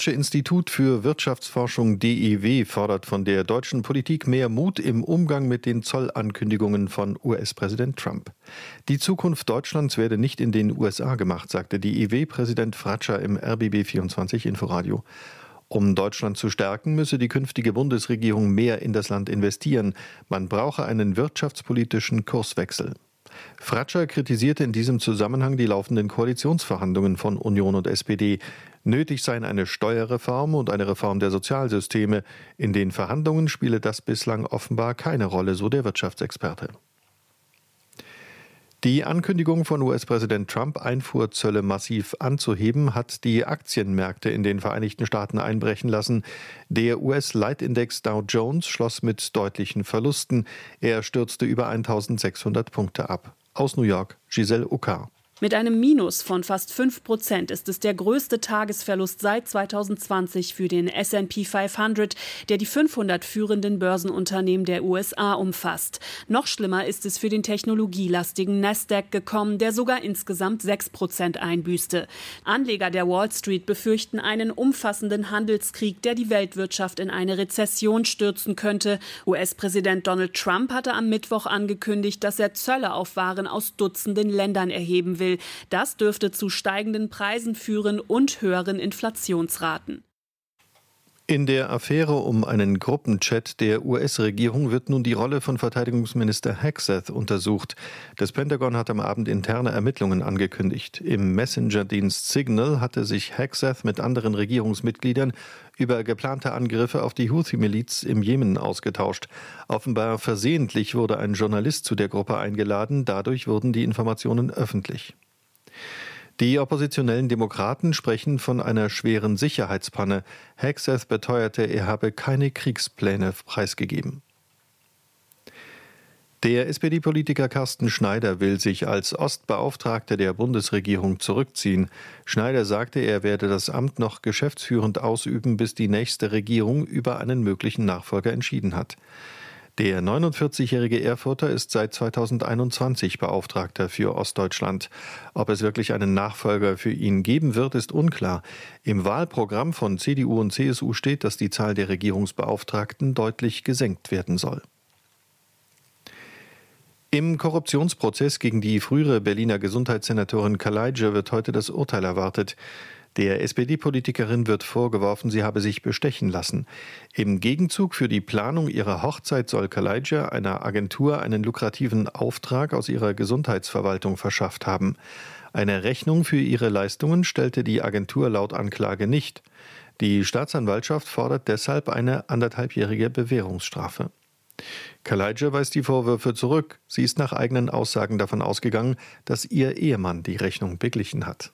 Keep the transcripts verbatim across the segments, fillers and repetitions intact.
Deutsche Institut für Wirtschaftsforschung D I W fordert von der deutschen Politik mehr Mut im Umgang mit den Zollankündigungen von U S-Präsident Trump. Die Zukunft Deutschlands werde nicht in den U S A gemacht, sagte D I W-Präsident Fratscher im R B B vierundzwanzig Inforadio. Um Deutschland zu stärken, müsse die künftige Bundesregierung mehr in das Land investieren. Man brauche einen wirtschaftspolitischen Kurswechsel. Fratscher kritisierte in diesem Zusammenhang die laufenden Koalitionsverhandlungen von Union und S P D. Nötig seien eine Steuerreform und eine Reform der Sozialsysteme. In den Verhandlungen spiele das bislang offenbar keine Rolle, so der Wirtschaftsexperte. Die Ankündigung von U S-Präsident Trump, Einfuhrzölle massiv anzuheben, hat die Aktienmärkte in den Vereinigten Staaten einbrechen lassen. Der U S-Leitindex Dow Jones schloss mit deutlichen Verlusten. Er stürzte über eintausendsechshundert Punkte ab. Aus New York, Giselle Uckar. Mit einem Minus von fast fünf Prozent ist es der größte Tagesverlust seit zweitausendzwanzig für den S and P fünfhundert, der die fünfhundert führenden Börsenunternehmen der U S A umfasst. Noch schlimmer ist es für den technologielastigen Nasdaq gekommen, der sogar insgesamt sechs Prozent einbüßte. Anleger der Wall Street befürchten einen umfassenden Handelskrieg, der die Weltwirtschaft in eine Rezession stürzen könnte. U S-Präsident Donald Trump hatte am Mittwoch angekündigt, dass er Zölle auf Waren aus Dutzenden Ländern erheben will. Das dürfte zu steigenden Preisen führen und höheren Inflationsraten. In der Affäre um einen Gruppenchat der U S-Regierung wird nun die Rolle von Verteidigungsminister Hegseth untersucht. Das Pentagon hat am Abend interne Ermittlungen angekündigt. Im Messenger-Dienst Signal hatte sich Hegseth mit anderen Regierungsmitgliedern über geplante Angriffe auf die Houthi-Miliz im Jemen ausgetauscht. Offenbar versehentlich wurde ein Journalist zu der Gruppe eingeladen. Dadurch wurden die Informationen öffentlich. Die oppositionellen Demokraten sprechen von einer schweren Sicherheitspanne. Hegseth beteuerte, er habe keine Kriegspläne preisgegeben. Der S P D-Politiker Carsten Schneider will sich als Ostbeauftragter der Bundesregierung zurückziehen. Schneider sagte, er werde das Amt noch geschäftsführend ausüben, bis die nächste Regierung über einen möglichen Nachfolger entschieden hat. Der neunundvierzigjährige Erfurter ist seit zweitausendeinundzwanzig Beauftragter für Ostdeutschland. Ob es wirklich einen Nachfolger für ihn geben wird, ist unklar. Im Wahlprogramm von C D U und C S U steht, dass die Zahl der Regierungsbeauftragten deutlich gesenkt werden soll. Im Korruptionsprozess gegen die frühere Berliner Gesundheitssenatorin Kalaigye wird heute das Urteil erwartet. Der S P D-Politikerin wird vorgeworfen, sie habe sich bestechen lassen. Im Gegenzug für die Planung ihrer Hochzeit soll Kalaigye einer Agentur einen lukrativen Auftrag aus ihrer Gesundheitsverwaltung verschafft haben. Eine Rechnung für ihre Leistungen stellte die Agentur laut Anklage nicht. Die Staatsanwaltschaft fordert deshalb eine anderthalbjährige Bewährungsstrafe. Kalaigye weist die Vorwürfe zurück. Sie ist nach eigenen Aussagen davon ausgegangen, dass ihr Ehemann die Rechnung beglichen hat.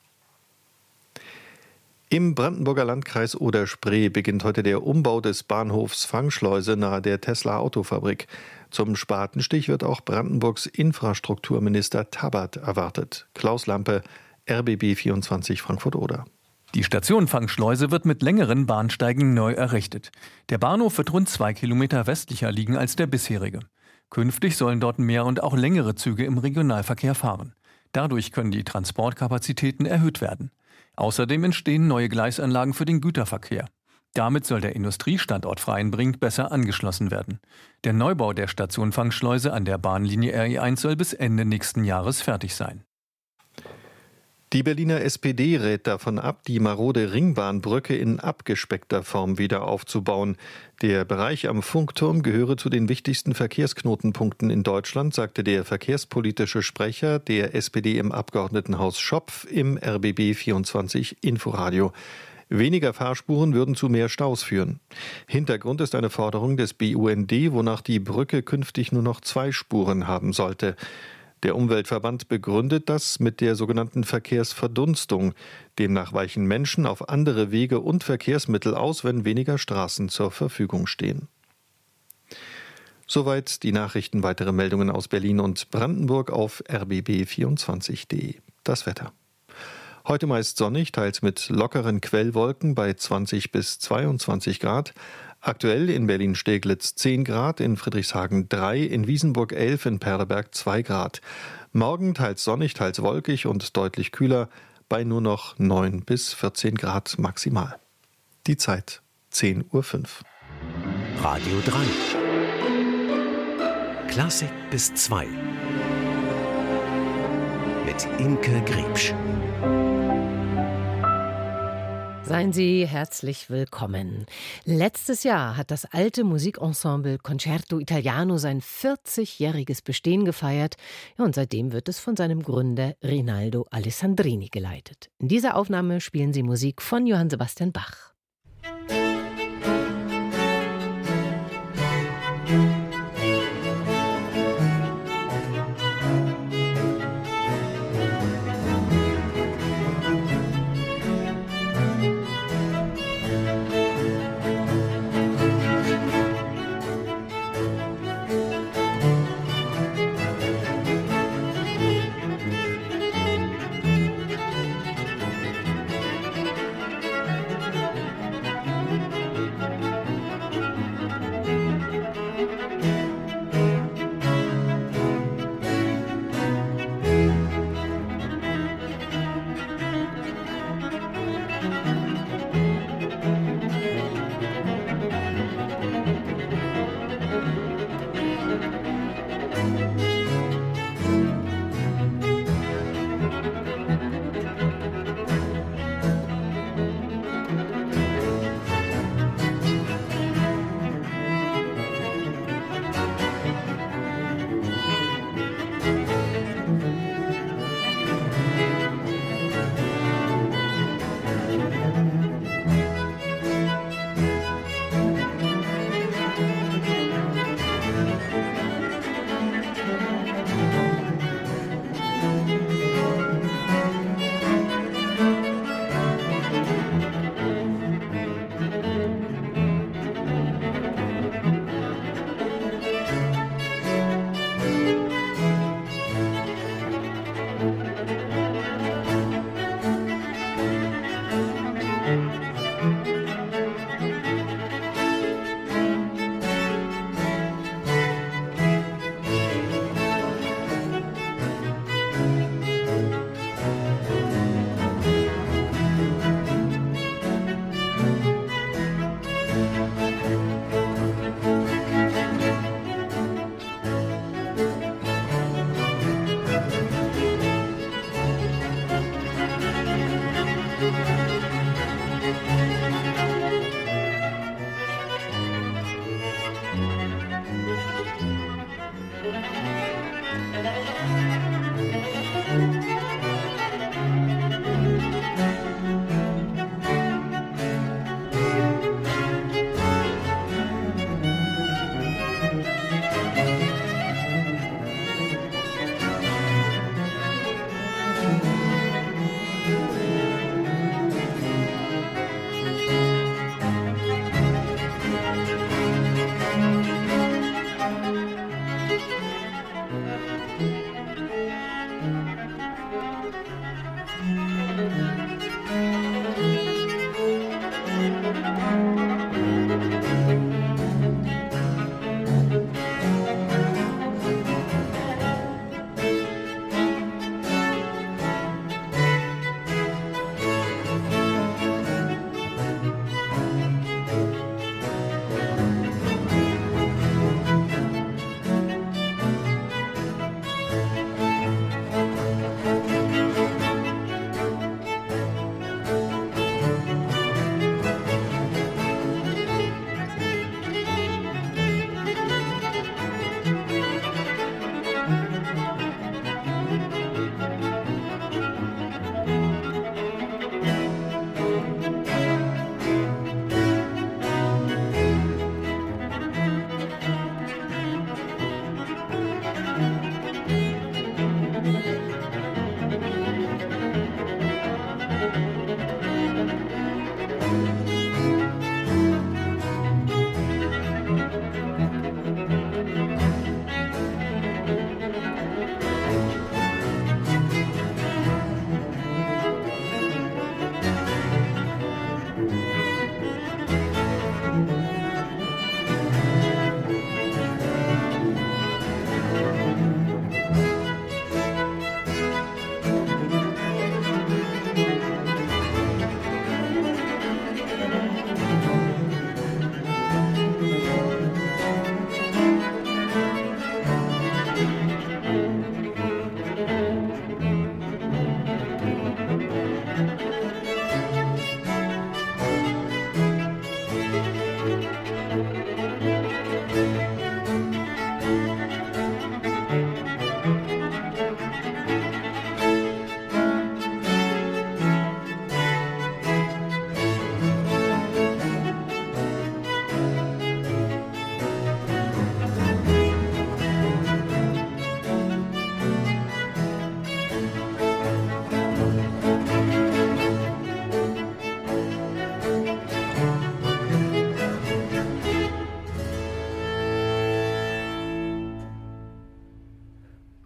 Im Brandenburger Landkreis Oder-Spree beginnt heute der Umbau des Bahnhofs Fangschleuse nahe der Tesla-Autofabrik. Zum Spatenstich wird auch Brandenburgs Infrastrukturminister Tabbert erwartet. Klaus Lampe, R B B vierundzwanzig Frankfurt-Oder. Die Station Fangschleuse wird mit längeren Bahnsteigen neu errichtet. Der Bahnhof wird rund zwei Kilometer westlicher liegen als der bisherige. Künftig sollen dort mehr und auch längere Züge im Regionalverkehr fahren. Dadurch können die Transportkapazitäten erhöht werden. Außerdem entstehen neue Gleisanlagen für den Güterverkehr. Damit soll der Industriestandort Freienbrink besser angeschlossen werden. Der Neubau der Station Fangschleuse an der Bahnlinie R E eins soll bis Ende nächsten Jahres fertig sein. Die Berliner S P D rät davon ab, die marode Ringbahnbrücke in abgespeckter Form wieder aufzubauen. Der Bereich am Funkturm gehöre zu den wichtigsten Verkehrsknotenpunkten in Deutschland, sagte der verkehrspolitische Sprecher der S P D im Abgeordnetenhaus Schopf im R B B vierundzwanzig Inforadio. Weniger Fahrspuren würden zu mehr Staus führen. Hintergrund ist eine Forderung des B U N D, wonach die Brücke künftig nur noch zwei Spuren haben sollte. Der Umweltverband begründet das mit der sogenannten Verkehrsverdunstung. Demnach weichen Menschen auf andere Wege und Verkehrsmittel aus, wenn weniger Straßen zur Verfügung stehen. Soweit die Nachrichten. Weitere Meldungen aus Berlin und Brandenburg auf r b b vierundzwanzig punkt d e. Das Wetter. Heute meist sonnig, teils mit lockeren Quellwolken bei zwanzig bis zweiundzwanzig Grad. Aktuell in Berlin-Steglitz zehn Grad, in Friedrichshagen drei, in Wiesenburg elf, in Perleberg zwei Grad. Morgen teils sonnig, teils wolkig und deutlich kühler bei nur noch neun bis vierzehn Grad maximal. Die Zeit zehn Uhr fünf. Radio drei. Klassik bis zwei. Mit Imke Griebsch. Seien Sie herzlich willkommen. Letztes Jahr hat das alte Musikensemble Concerto Italiano sein vierzigjähriges Bestehen gefeiert. Ja, und seitdem wird es von seinem Gründer Rinaldo Alessandrini geleitet. In dieser Aufnahme spielen sie Musik von Johann Sebastian Bach.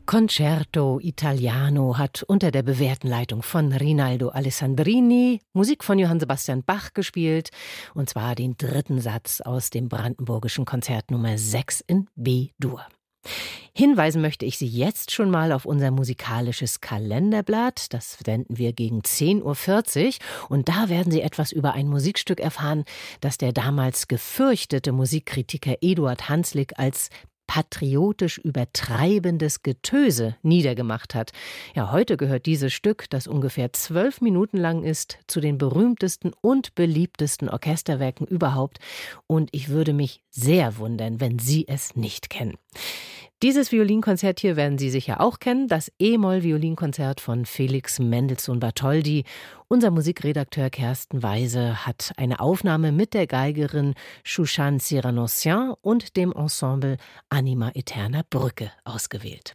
Concerto Italiano hat unter der bewährten Leitung von Rinaldo Alessandrini Musik von Johann Sebastian Bach gespielt, und zwar den dritten Satz aus dem Brandenburgischen Konzert Nummer sechs in B-Dur. Hinweisen möchte ich Sie jetzt schon mal auf unser musikalisches Kalenderblatt. Das senden wir gegen zehn Uhr vierzig, und da werden Sie etwas über ein Musikstück erfahren, das der damals gefürchtete Musikkritiker Eduard Hanslick als patriotisch übertreibendes Getöse niedergemacht hat. Ja, heute gehört dieses Stück, das ungefähr zwölf Minuten lang ist, zu den berühmtesten und beliebtesten Orchesterwerken überhaupt. Und ich würde mich sehr wundern, wenn Sie es nicht kennen. Dieses Violinkonzert hier werden Sie sicher auch kennen, das E-Moll-Violinkonzert von Felix Mendelssohn Bartholdy. Unser Musikredakteur Kersten Weise hat eine Aufnahme mit der Geigerin Shushan Siranossian und dem Ensemble Anima Eterna Brücke ausgewählt.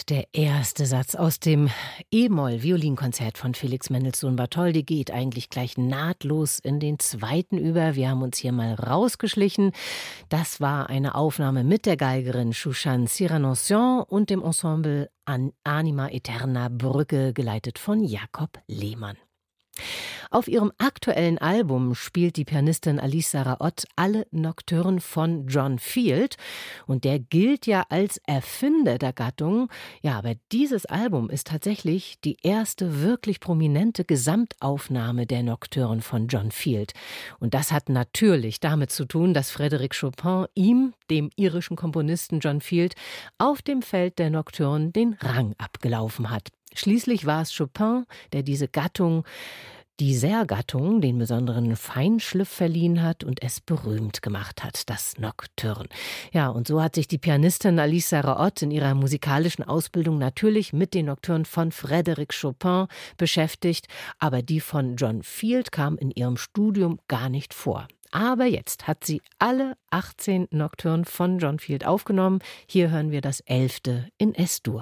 Der erste Satz aus dem E-Moll-Violinkonzert von Felix Mendelssohn Bartholdy geht eigentlich gleich nahtlos in den zweiten über. Wir haben uns hier mal rausgeschlichen. Das war eine Aufnahme mit der Geigerin Shushan Cyr-Noncian und dem Ensemble An Anima Aeterna Brücke, geleitet von Jakob Lehmann. Auf ihrem aktuellen Album spielt die Pianistin Alice Sarah-Ott alle Nocturnen von John Field. Und der gilt ja als Erfinder der Gattung. Ja, aber dieses Album ist tatsächlich die erste wirklich prominente Gesamtaufnahme der Nocturnen von John Field. Und das hat natürlich damit zu tun, dass Frédéric Chopin ihm, dem irischen Komponisten John Field, auf dem Feld der Nocturnen den Rang abgelaufen hat. Schließlich war es Chopin, der diese Gattung, dieser Gattung, den besonderen Feinschliff verliehen hat und es berühmt gemacht hat, das Nocturne. Ja, und so hat sich die Pianistin Alice Sarah-Ott in ihrer musikalischen Ausbildung natürlich mit den Nocturnen von Frédéric Chopin beschäftigt, aber die von John Field kam in ihrem Studium gar nicht vor. Aber jetzt hat sie alle achtzehn Nocturnen von John Field aufgenommen. Hier hören wir das elfte in Es-Dur.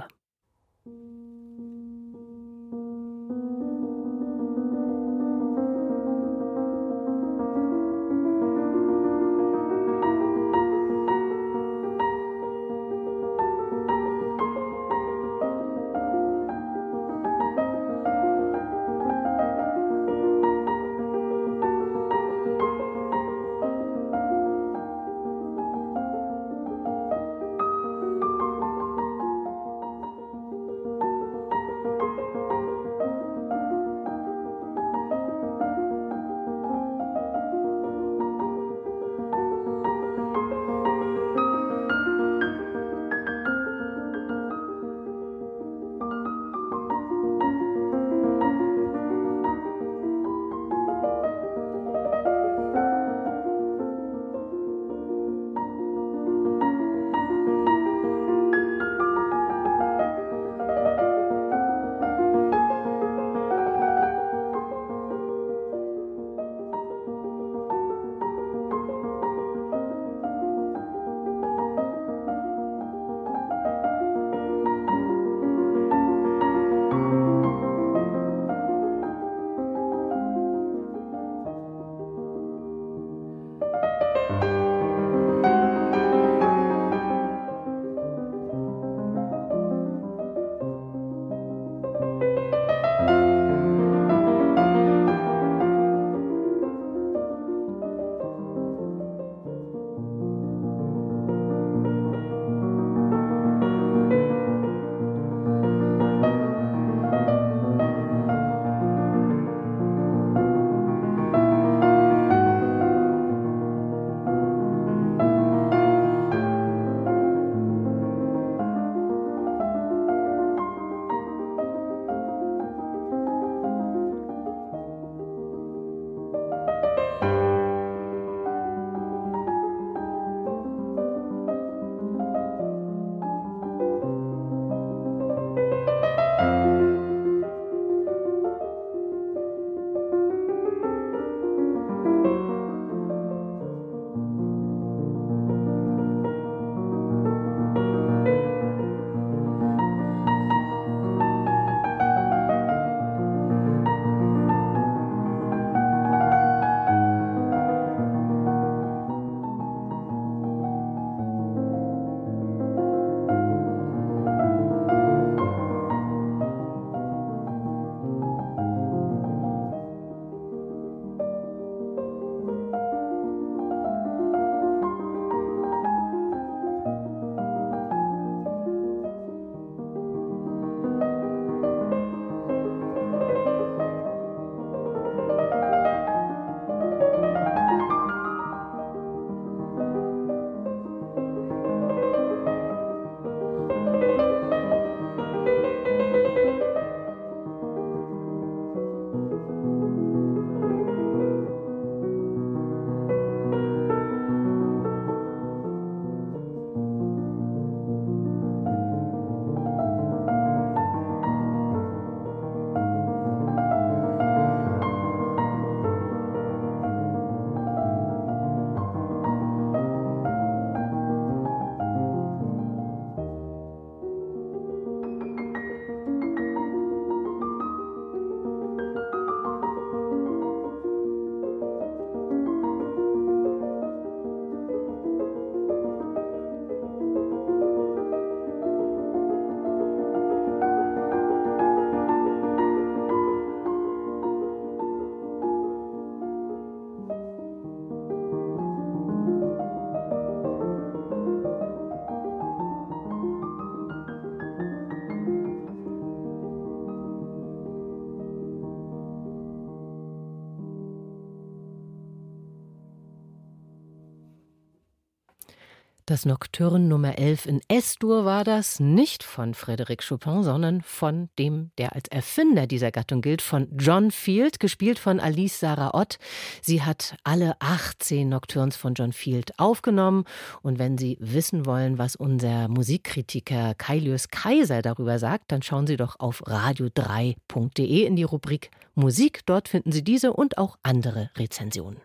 Das Nocturne Nummer elf in S-Dur war das, nicht von Frédéric Chopin, sondern von dem, der als Erfinder dieser Gattung gilt, von John Field, gespielt von Alice Sarah Ott. Sie hat alle achtzehn Nocturnes von John Field aufgenommen. Und wenn Sie wissen wollen, was unser Musikkritiker Kailius Kaiser darüber sagt, dann schauen Sie doch auf radio drei punkt de in die Rubrik Musik. Dort finden Sie diese und auch andere Rezensionen.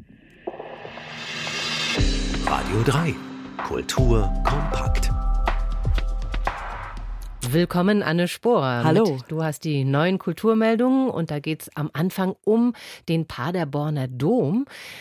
Radio drei. Kultur kompakt. Willkommen, Anne Sporer. Hallo. Mit, du hast die neuen Kulturmeldungen und da geht es am Anfang um den Paderborner Dom.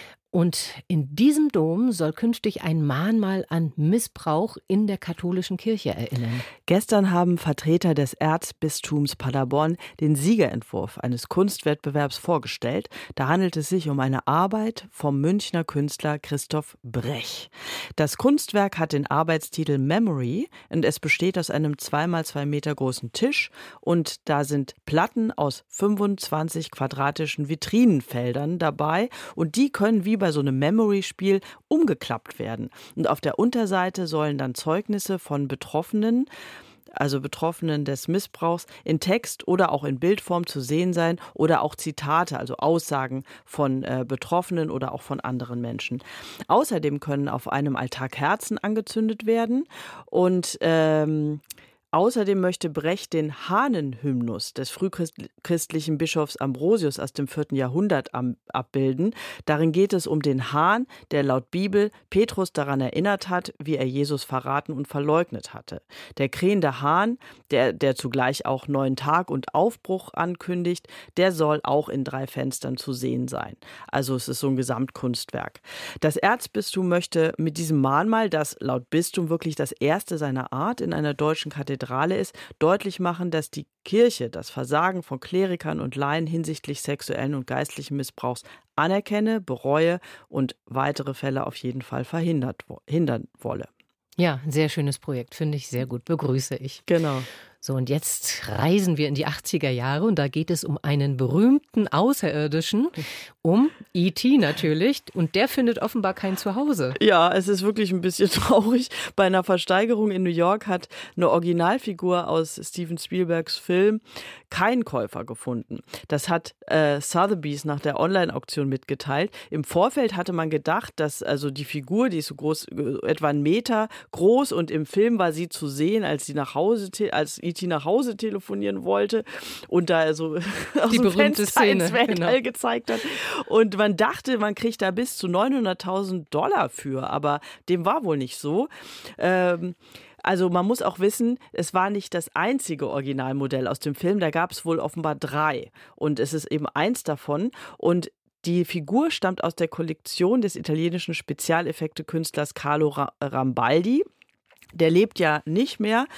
Und in diesem Dom soll künftig ein Mahnmal an Missbrauch in der katholischen Kirche erinnern. Gestern haben Vertreter des Erzbistums Paderborn den Siegerentwurf eines Kunstwettbewerbs vorgestellt. Da handelt es sich um eine Arbeit vom Münchner Künstler Christoph Brech. Das Kunstwerk hat den Arbeitstitel Memory und es besteht aus einem zwei mal zwei Meter großen Tisch und da sind Platten aus fünfundzwanzig quadratischen Vitrinenfeldern dabei und die können wie bei so einem Memory-Spiel umgeklappt werden. Und auf der Unterseite sollen dann Zeugnisse von Betroffenen, also Betroffenen des Missbrauchs, in Text oder auch in Bildform zu sehen sein oder auch Zitate, also Aussagen von äh, Betroffenen oder auch von anderen Menschen. Außerdem können auf einem Altar Kerzen angezündet werden und ähm, außerdem möchte Brecht den Hahnenhymnus des frühchristlichen Bischofs Ambrosius aus dem vierten Jahrhundert abbilden. Darin geht es um den Hahn, der laut Bibel Petrus daran erinnert hat, wie er Jesus verraten und verleugnet hatte. Der krähende Hahn, der, der zugleich auch neuen Tag und Aufbruch ankündigt, der soll auch in drei Fenstern zu sehen sein. Also es ist so ein Gesamtkunstwerk. Das Erzbistum möchte mit diesem Mahnmal, das laut Bistum wirklich das erste seiner Art in einer deutschen Kathedrale ist, deutlich machen, dass die Kirche das Versagen von Klerikern und Laien hinsichtlich sexuellen und geistlichen Missbrauchs anerkenne, bereue und weitere Fälle auf jeden Fall verhindert, hindern wolle. Ja, ein sehr schönes Projekt, finde ich sehr gut, begrüße ich. Genau. So, und jetzt reisen wir in die achtziger Jahre und da geht es um einen berühmten Außerirdischen, um E T natürlich, und der findet offenbar kein Zuhause. Ja, es ist wirklich ein bisschen traurig. Bei einer Versteigerung in New York hat eine Originalfigur aus Steven Spielbergs Film keinen Käufer gefunden. Das hat äh, Sotheby's nach der Online-Auktion mitgeteilt. Im Vorfeld hatte man gedacht, dass also die Figur, die ist so groß, etwa einen Meter groß und im Film war sie zu sehen, als sie nach Hause, als E T nach Hause telefonieren wollte und da so aus die dem berühmte Fenster Szene, ins Weltall genau. gezeigt hat. Und man dachte, man kriegt da bis zu neunhunderttausend Dollar für, aber dem war wohl nicht so. Ähm, Also man muss auch wissen, es war nicht das einzige Originalmodell aus dem Film, da gab es wohl offenbar drei und es ist eben eins davon und die Figur stammt aus der Kollektion des italienischen Spezialeffekte-Künstlers Carlo Rambaldi. Der lebt ja nicht mehr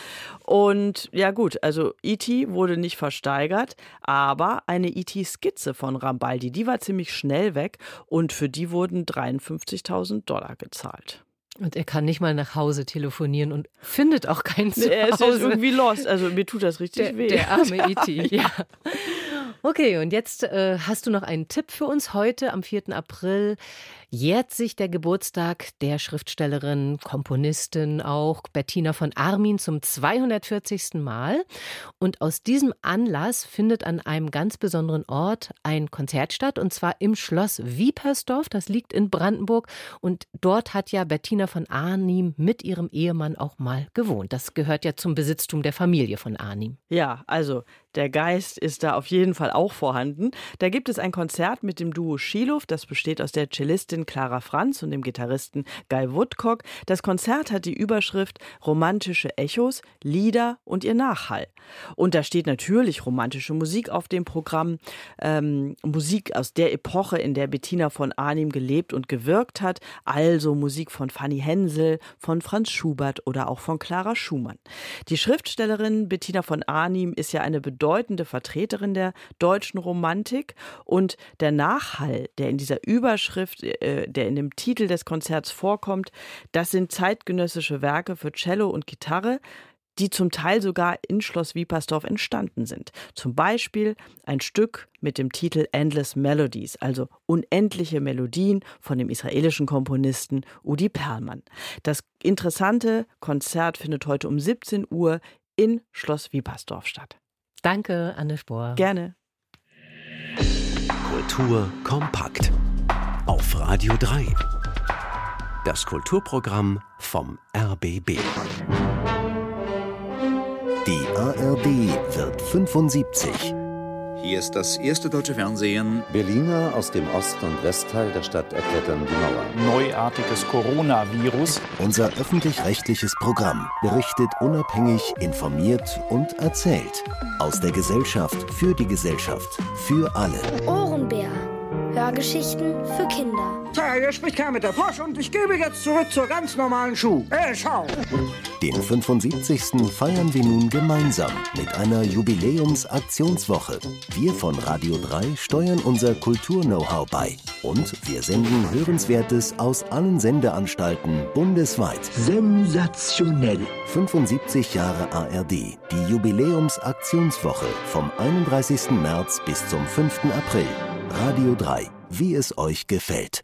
und ja gut, also E T wurde nicht versteigert, aber eine E T-Skizze von Rambaldi, die war ziemlich schnell weg und für die wurden dreiundfünfzigtausend Dollar gezahlt. Und er kann nicht mal nach Hause telefonieren und findet auch kein Zuhause. Er ist jetzt irgendwie lost, also mir tut das richtig der, weh. Der arme E T, ja. Okay, und jetzt äh, hast du noch einen Tipp für uns. Heute am vierten April jährt sich der Geburtstag der Schriftstellerin, Komponistin auch, Bettina von Arnim zum zweihundertvierzigsten Mal. Und aus diesem Anlass findet an einem ganz besonderen Ort ein Konzert statt, und zwar im Schloss Wiepersdorf, das liegt in Brandenburg. Und dort hat ja Bettina von Arnim mit ihrem Ehemann auch mal gewohnt. Das gehört ja zum Besitztum der Familie von Arnim. Ja, also der Geist ist da auf jeden Fall auch vorhanden. Da gibt es ein Konzert mit dem Duo Schiluft, das besteht aus der Cellistin Clara Franz und dem Gitarristen Guy Woodcock. Das Konzert hat die Überschrift Romantische Echos, Lieder und ihr Nachhall. Und da steht natürlich romantische Musik auf dem Programm, ähm, Musik aus der Epoche, in der Bettina von Arnim gelebt und gewirkt hat, also Musik von Fanny Hensel, von Franz Schubert oder auch von Clara Schumann. Die Schriftstellerin Bettina von Arnim ist ja eine bedeutende Vertreterin der deutschen Romantik und der Nachhall, der in dieser Überschrift, äh, der in dem Titel des Konzerts vorkommt, das sind zeitgenössische Werke für Cello und Gitarre, die zum Teil sogar in Schloss Wiepersdorf entstanden sind. Zum Beispiel ein Stück mit dem Titel Endless Melodies, also unendliche Melodien von dem israelischen Komponisten Udi Perlman. Das interessante Konzert findet heute um siebzehn Uhr in Schloss Wiepersdorf statt. Danke, Anne Spohr. Gerne. Kultur kompakt auf Radio drei. Das Kulturprogramm vom R B B. Die A R D wird fünfundsiebzig. Hier ist das erste deutsche Fernsehen. Berliner aus dem Ost- und Westteil der Stadt erklettern die Mauer. Neuartiges Coronavirus. Unser öffentlich-rechtliches Programm berichtet unabhängig, informiert und erzählt. Aus der Gesellschaft, für die Gesellschaft, für alle. Ohrenbär. Hörgeschichten für Kinder. Tja, hier spricht Kermit mit der Frosch und ich gebe jetzt zurück zur ganz normalen Schuh. Äh, schau. Den fünfundsiebzigsten feiern wir nun gemeinsam mit einer Jubiläumsaktionswoche. Wir von Radio drei steuern unser Kultur-Know-how bei. Und wir senden Hörenswertes aus allen Sendeanstalten bundesweit. Sensationell. fünfundsiebzig Jahre A R D. Die Jubiläumsaktionswoche vom einunddreißigsten März bis zum fünften April. Radio drei, wie es euch gefällt.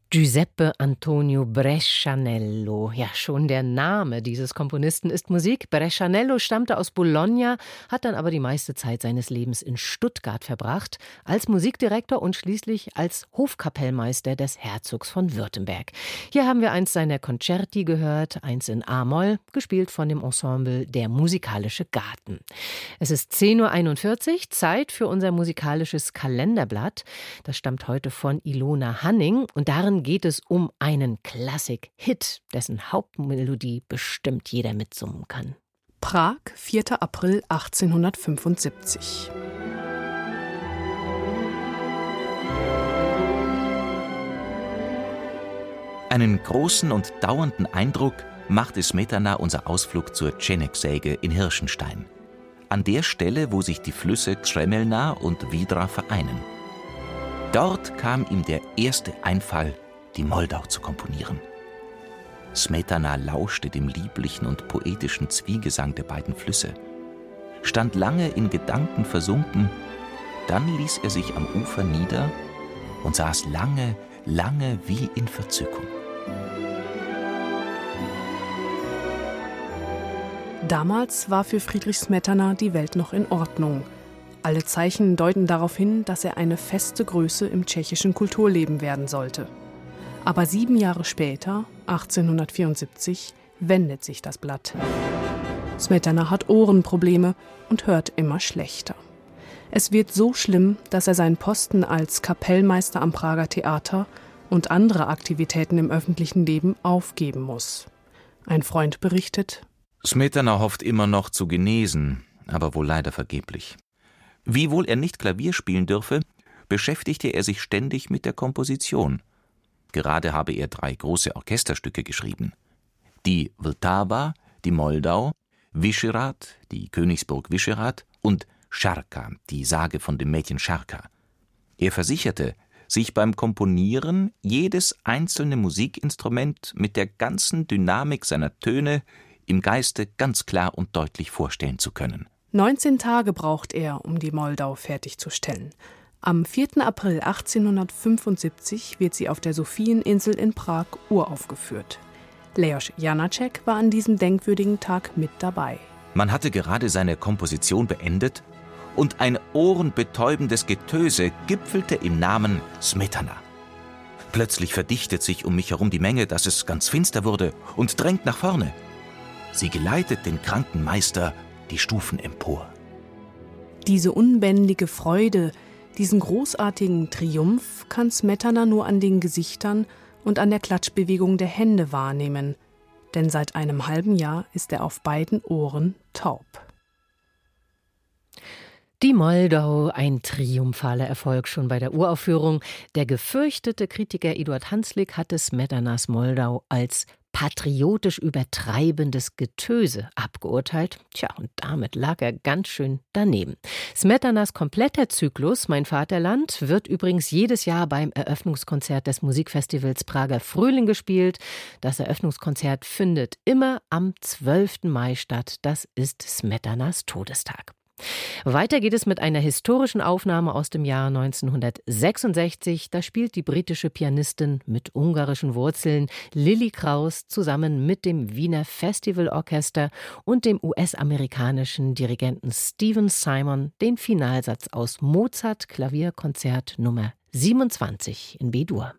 Giuseppe Antonio Brescianello. Ja, schon der Name dieses Komponisten ist Musik. Brescianello stammte aus Bologna, hat dann aber die meiste Zeit seines Lebens in Stuttgart verbracht, als Musikdirektor und schließlich als Hofkapellmeister des Herzogs von Württemberg. Hier haben wir eins seiner Concerti gehört, eins in A-Moll, gespielt von dem Ensemble Der Musikalische Garten. Es ist zehn Uhr einundvierzig, Zeit für unser musikalisches Kalenderblatt. Das stammt heute von Ilona Hanning und darin geht es um einen Klassik-Hit, dessen Hauptmelodie bestimmt jeder mitsummen kann. Prag, vierter April achtzehnhundertfünfundsiebzig. Einen großen und dauernden Eindruck machte Smetana unser Ausflug zur Čenek-Säge in Hirschenstein. An der Stelle, wo sich die Flüsse Kremelna und Vidra vereinen. Dort kam ihm der erste Einfall, die Moldau zu komponieren. Smetana lauschte dem lieblichen und poetischen Zwiegesang der beiden Flüsse, stand lange in Gedanken versunken, dann ließ er sich am Ufer nieder und saß lange, lange wie in Verzückung. Damals war für Friedrich Smetana die Welt noch in Ordnung. Alle Zeichen deuten darauf hin, dass er eine feste Größe im tschechischen Kulturleben werden sollte. Aber sieben Jahre später, achtzehnhundertvierundsiebzig, wendet sich das Blatt. Smetana hat Ohrenprobleme und hört immer schlechter. Es wird so schlimm, dass er seinen Posten als Kapellmeister am Prager Theater und andere Aktivitäten im öffentlichen Leben aufgeben muss. Ein Freund berichtet: Smetana hofft immer noch zu genesen, aber wohl leider vergeblich. Wiewohl er nicht Klavier spielen dürfe, beschäftigte er sich ständig mit der Komposition. Gerade habe er drei große Orchesterstücke geschrieben. Die Vltava, die Moldau, Vyšehrad, die Königsburg Vyšehrad und Šarka, die Sage von dem Mädchen Šarka. Er versicherte, sich beim Komponieren jedes einzelne Musikinstrument mit der ganzen Dynamik seiner Töne im Geiste ganz klar und deutlich vorstellen zu können. neunzehn Tage braucht er, um die Moldau fertigzustellen. Am vierten April achtzehnhundertfünfundsiebzig wird sie auf der Sophieninsel in Prag uraufgeführt. Leos Janáček war an diesem denkwürdigen Tag mit dabei. Man hatte gerade seine Komposition beendet und ein ohrenbetäubendes Getöse gipfelte im Namen Smetana. Plötzlich verdichtet sich um mich herum die Menge, dass es ganz finster wurde und drängt nach vorne. Sie geleitet den kranken Meister die Stufen empor. Diese unbändige Freude, diesen großartigen Triumph kann Smetana nur an den Gesichtern und an der Klatschbewegung der Hände wahrnehmen, denn seit einem halben Jahr ist er auf beiden Ohren taub. Die Moldau, ein triumphaler Erfolg schon bei der Uraufführung. Der gefürchtete Kritiker Eduard Hanslick hatte Smetanas Moldau als patriotisch übertreibendes Getöse abgeurteilt. Tja, und damit lag er ganz schön daneben. Smetanas kompletter Zyklus Mein Vaterland wird übrigens jedes Jahr beim Eröffnungskonzert des Musikfestivals Prager Frühling gespielt. Das Eröffnungskonzert findet immer am zwölften Mai statt. Das ist Smetanas Todestag. Weiter geht es mit einer historischen Aufnahme aus dem Jahr neunzehnhundertsechsundsechzig. Da spielt die britische Pianistin mit ungarischen Wurzeln Lilli Kraus zusammen mit dem Wiener Festivalorchester und dem U S-amerikanischen Dirigenten Stephen Simon den Finalsatz aus Mozart Klavierkonzert Nummer siebenundzwanzig in B-Dur.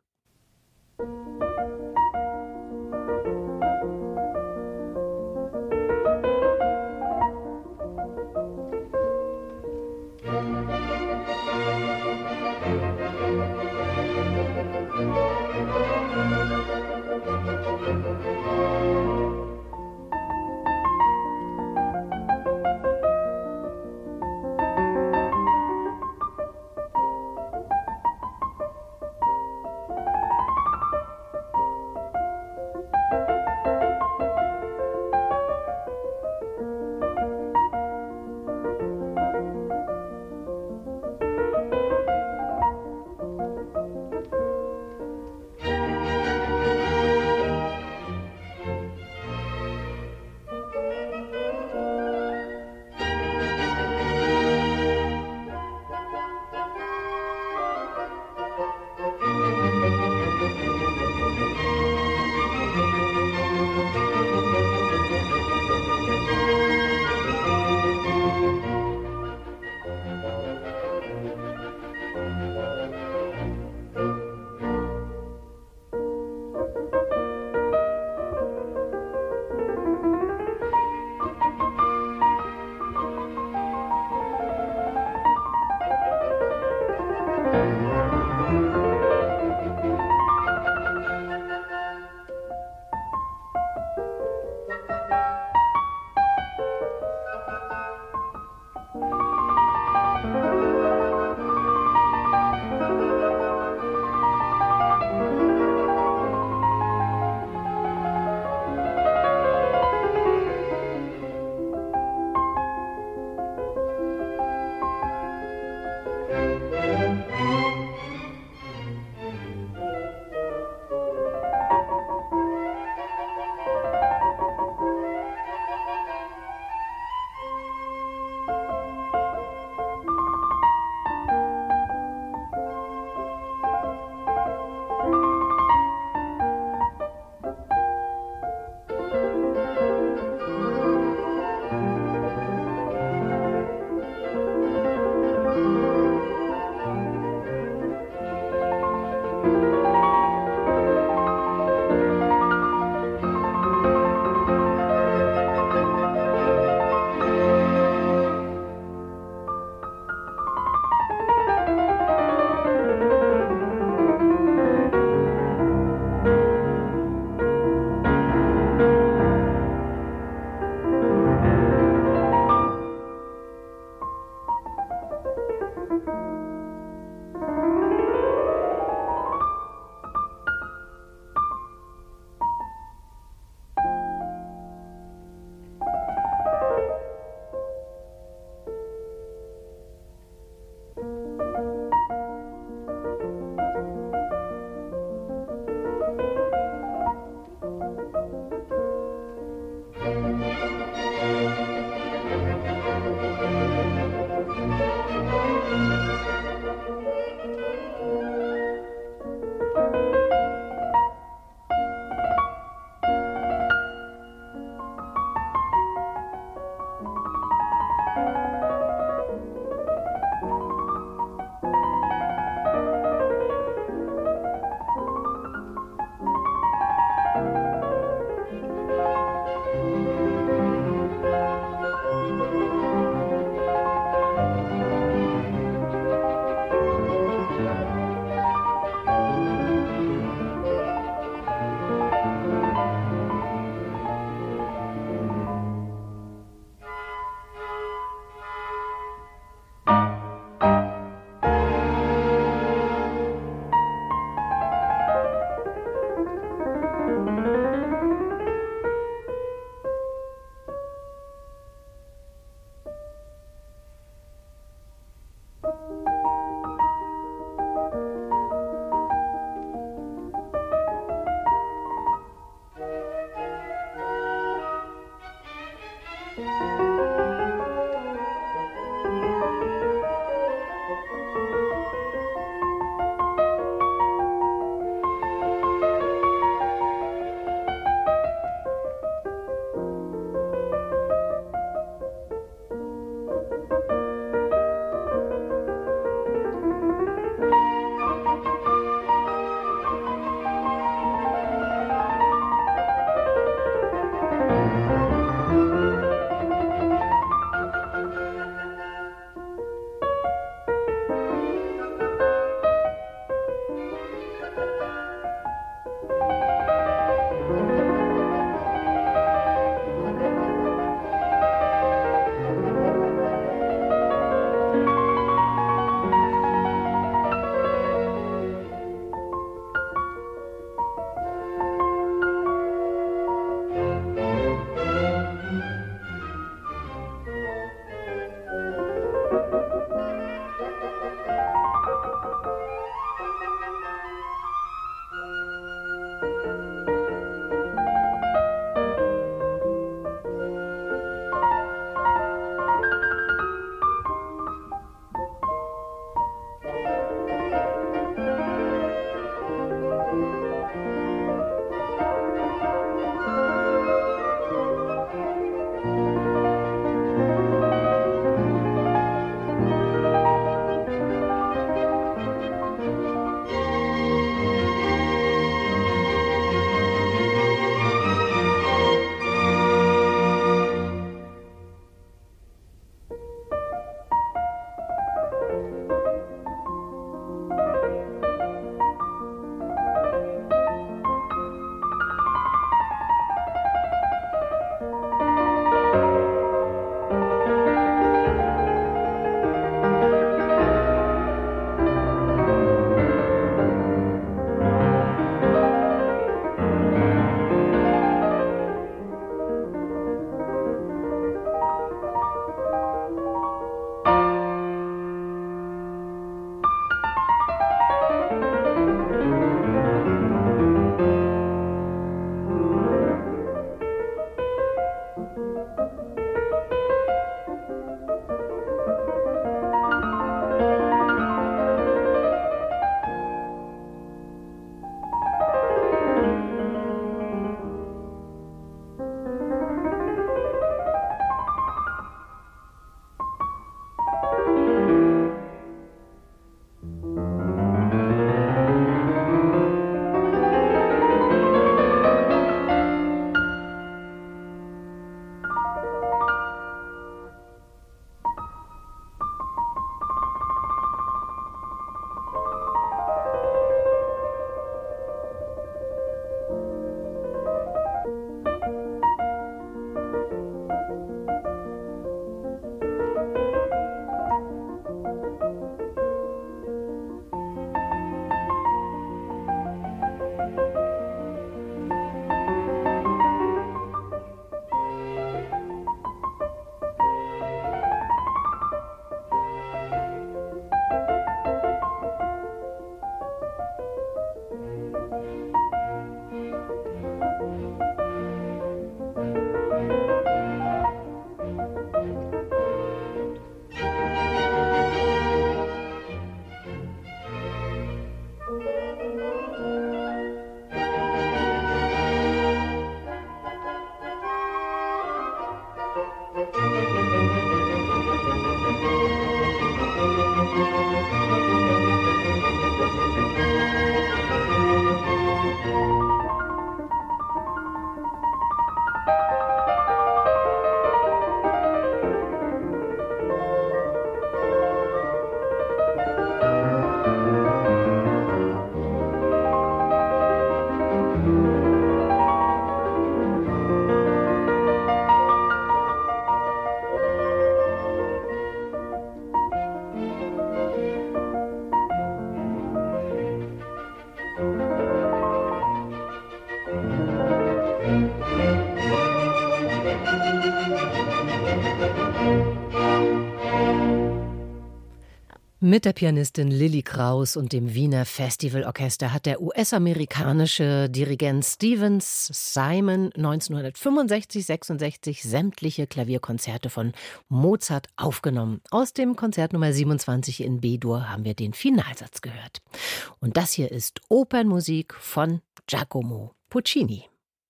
Mit der Pianistin Lilly Krauss und dem Wiener Festivalorchester hat der U S-amerikanische Dirigent Stevens Simon neunzehnhundertfünfundsechzig sechsundsechzig sämtliche Klavierkonzerte von Mozart aufgenommen. Aus dem Konzert Nummer siebenundzwanzig in B-Dur haben wir den Finalsatz gehört. Und das hier ist Opernmusik von Giacomo Puccini.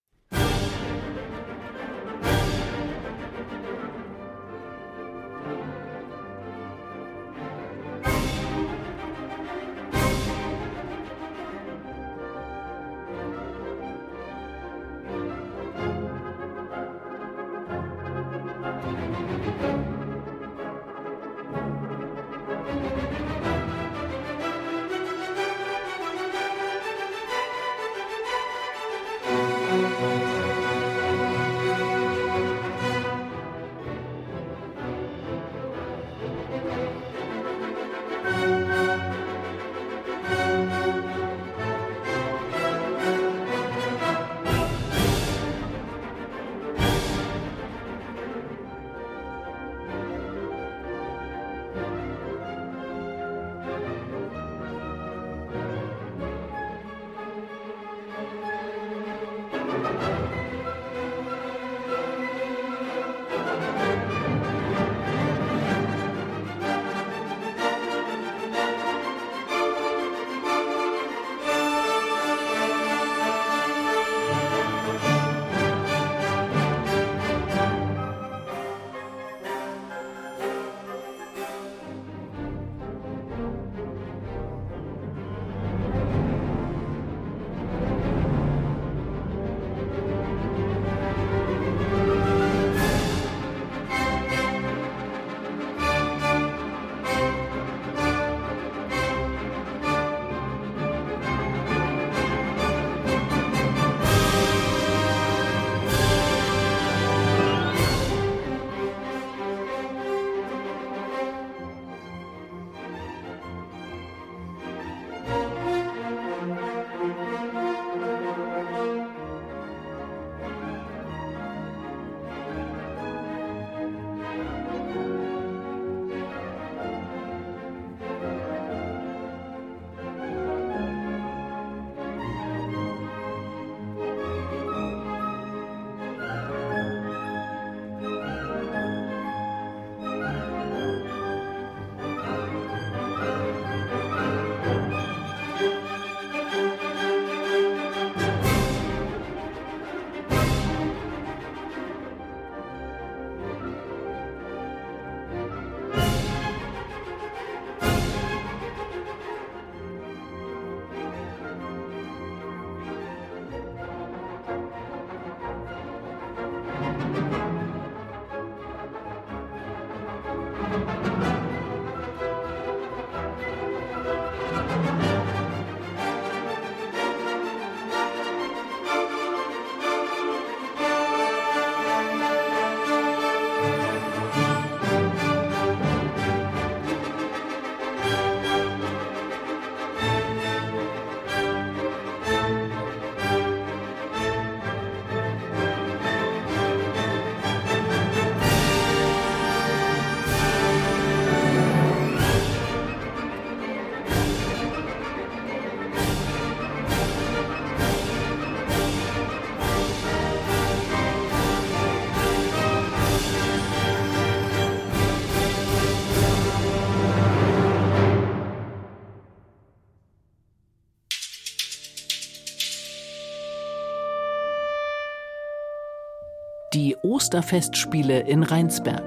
Die Osterfestspiele in Rheinsberg.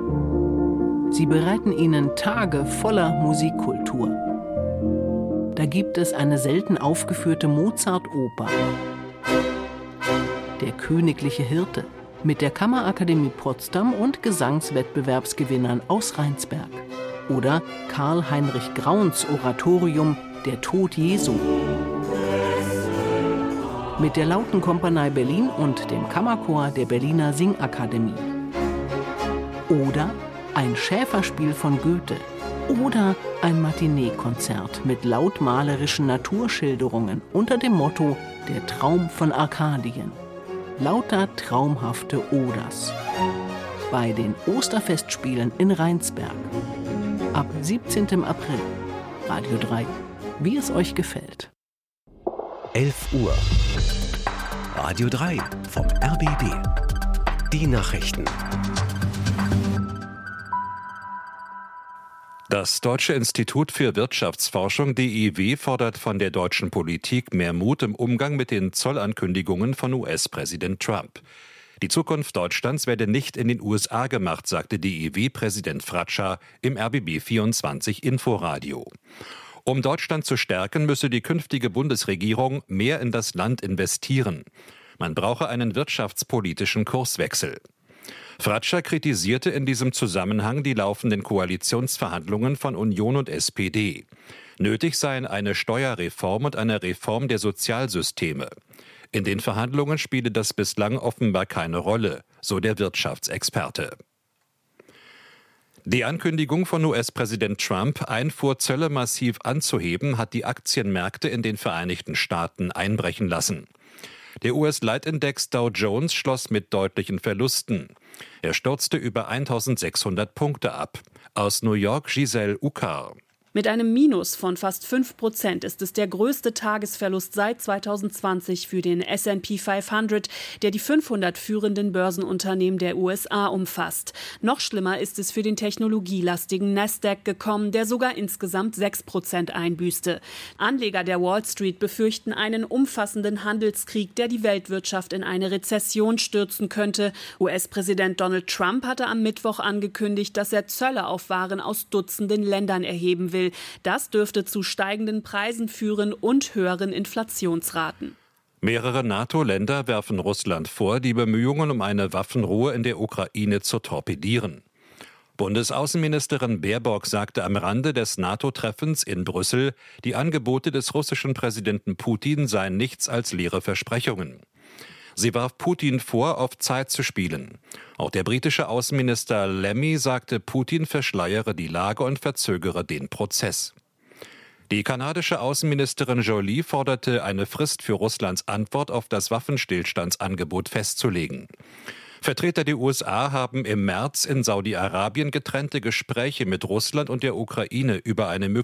Sie bereiten Ihnen Tage voller Musikkultur. Da gibt es eine selten aufgeführte Mozart-Oper. Der königliche Hirte mit der Kammerakademie Potsdam und Gesangswettbewerbsgewinnern aus Rheinsberg. Oder Karl Heinrich Grauns Oratorium Der Tod Jesu. Mit der Lautenkompanie Berlin und dem Kammerchor der Berliner Singakademie. Oder ein Schäferspiel von Goethe. Oder ein Matinee-Konzert mit lautmalerischen Naturschilderungen unter dem Motto Der Traum von Arkadien. Lauter traumhafte Oders. Bei den Osterfestspielen in Rheinsberg. Ab siebzehnten April. Radio drei. Wie es euch gefällt. elf Uhr. Radio drei vom R B B. Die Nachrichten. Das Deutsche Institut für Wirtschaftsforschung D I W fordert von der deutschen Politik mehr Mut im Umgang mit den Zollankündigungen von U S-Präsident Trump. Die Zukunft Deutschlands werde nicht in den U S A gemacht, sagte D I W-Präsident Fratscher im R B B vierundzwanzig Inforadio. Um Deutschland zu stärken, müsse die künftige Bundesregierung mehr in das Land investieren. Man brauche einen wirtschaftspolitischen Kurswechsel. Fratscher kritisierte in diesem Zusammenhang die laufenden Koalitionsverhandlungen von Union und S P D. Nötig seien eine Steuerreform und eine Reform der Sozialsysteme. In den Verhandlungen spiele das bislang offenbar keine Rolle, so der Wirtschaftsexperte. Die Ankündigung von U S-Präsident Trump, Einfuhrzölle massiv anzuheben, hat die Aktienmärkte in den Vereinigten Staaten einbrechen lassen. Der U S-Leitindex Dow Jones schloss mit deutlichen Verlusten. Er stürzte über eintausendsechshundert Punkte ab. Aus New York Giselle Uckar. Mit einem Minus von fast fünf Prozent ist es der größte Tagesverlust seit zweitausendzwanzig für den S and P fünfhundert, der die fünfhundert führenden Börsenunternehmen der U S A umfasst. Noch schlimmer ist es für den technologielastigen Nasdaq gekommen, der sogar insgesamt sechs Prozent einbüßte. Anleger der Wall Street befürchten einen umfassenden Handelskrieg, der die Weltwirtschaft in eine Rezession stürzen könnte. U S-Präsident Donald Trump hatte am Mittwoch angekündigt, dass er Zölle auf Waren aus Dutzenden Ländern erheben will. Das dürfte zu steigenden Preisen führen und höheren Inflationsraten. Mehrere NATO-Länder werfen Russland vor, die Bemühungen um eine Waffenruhe in der Ukraine zu torpedieren. Bundesaußenministerin Baerbock sagte am Rande des NATO-Treffens in Brüssel, die Angebote des russischen Präsidenten Putin seien nichts als leere Versprechungen. Sie warf Putin vor, auf Zeit zu spielen. Auch der britische Außenminister Lammy sagte, Putin verschleiere die Lage und verzögere den Prozess. Die kanadische Außenministerin Joly forderte, eine Frist für Russlands Antwort auf das Waffenstillstandsangebot festzulegen. Vertreter der U S A haben im März in Saudi-Arabien getrennte Gespräche mit Russland und der Ukraine über eine mögliche